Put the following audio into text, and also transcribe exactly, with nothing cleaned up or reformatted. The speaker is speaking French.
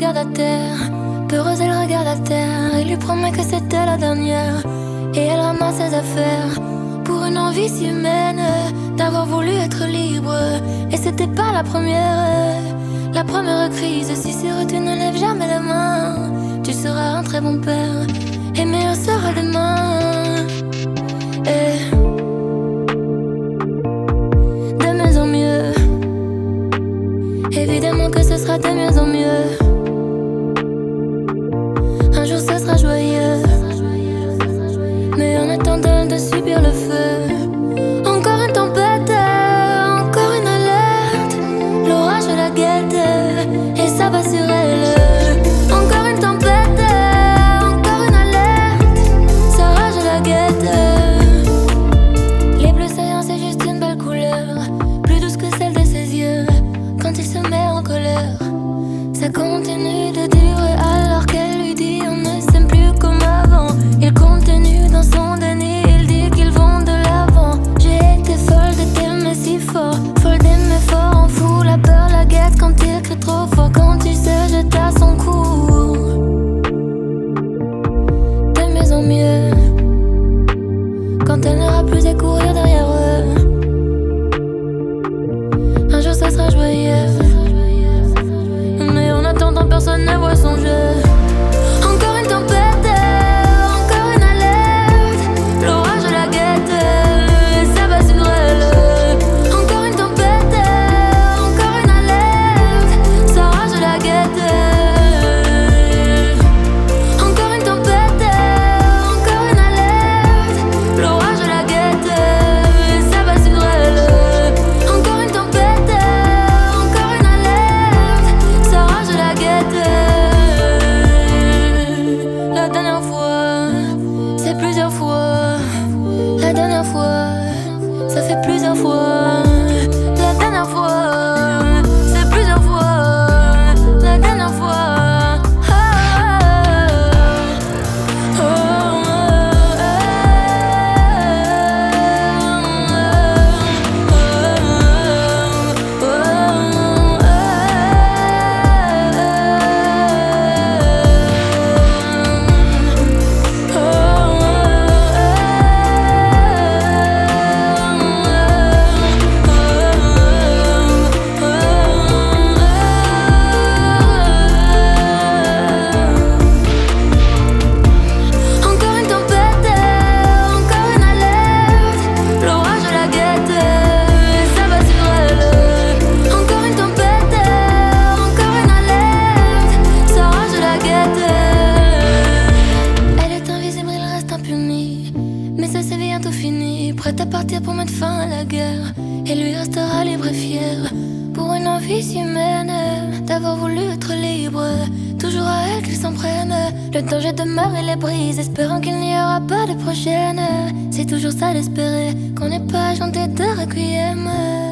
regarde à terre. Peureuse, elle regarde à terre. Il lui promet que c'était la dernière. Et elle ramasse ses affaires pour une envie si humaine d'avoir voulu être libre. Et c'était pas la première. La première crise, si sur tu ne lèves jamais la main, tu seras un très bon père et meilleur sera demain. Et de mieux en mieux, évidemment que ce sera de mieux en mieux. Un jour ce sera joyeux, mais en attendant de subir le feu, encore une tempête, encore une alerte. L'orage la guette et ça va sur elle. Encore une tempête, encore une alerte. Ça rage la guette. Les bleus saillants c'est juste une belle couleur, plus douce que celle de ses yeux quand il se met en colère. Ça continue de durer alors qu'elle lui dit on ne s'aime plus comme avant. Il continue dans son déni, il dit qu'ils vont de l'avant. J'ai été folle de t'aimer si fort, folle d'aimer fort, en fou la peur, la guette quand il crie trop fort, quand il se jette à son cou. De mieux en mieux, quand elle n'aura plus à courir derrière eux. Un jour ça sera joyeux, mais en attendant personne ne voit son jeu. Encore une tempête, encore une alerte. L'orage la guette et ça va sur elle. Encore une tempête, encore une alerte. Ça rage la guette. Encore une tempête, encore une alerte. L'orage la guette et ça va sur elle. Encore une tempête, encore une alerte. Ça rage la guette. La dernière fois, c'est plusieurs fois. La dernière fois, ça fait plusieurs fois. La dernière fois, c'est plusieurs fois. La dernière fois. Ah, ah, encore une tempête, encore une alerte. L'orage la guette et ça va sur elle. Encore une tempête, encore une alerte. Ça rage la guette. Elle est invisible, il reste impuni, mais ça c'est bientôt fini. Prête à partir pour mettre fin à la guerre, et lui restera libre et fier. Pour une envie si humaine d'avoir voulu être libre, toujours à elle qu'il s'en prenne. Le danger demeure et les brise, espérant qu'il n'y aura pas de prochaine. C'est toujours ça d'espérer qu'on n'est pas chanté de requiem.